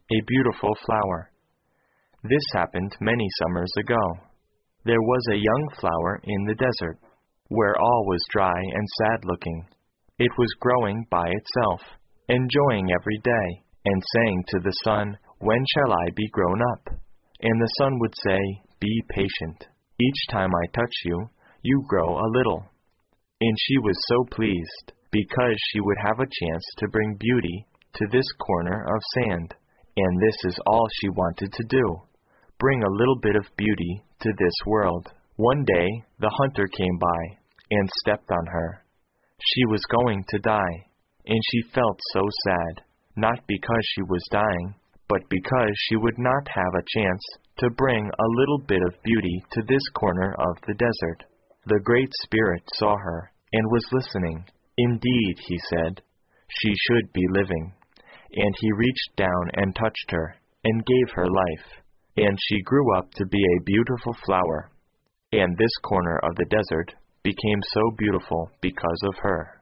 a beautiful flower. This happened many summers ago. There was a young flower in the desert, where all was dry and sad-looking. It was growing by itself, enjoying every day, and saying to the sun, "When shall I be grown up?" And the sun would say, "Be patient. Each time I touch you, you grow a little." And she was so pleased, because she would have a chance to bring beauty to this corner of sand. And this is all she wanted to do, bring a little bit of beauty to this world. One day, the hunter came by and stepped on her. She was going to die, and she felt so sad, not because she was dying, but because she would not have a chance to bring a little bit of beauty to this corner of the desert. The Great Spirit saw her and was listening. Indeed, he said, she should be living. And he reached down and touched her and gave her life. And she grew up to be a beautiful flower. And this corner of the desert became so beautiful because of her.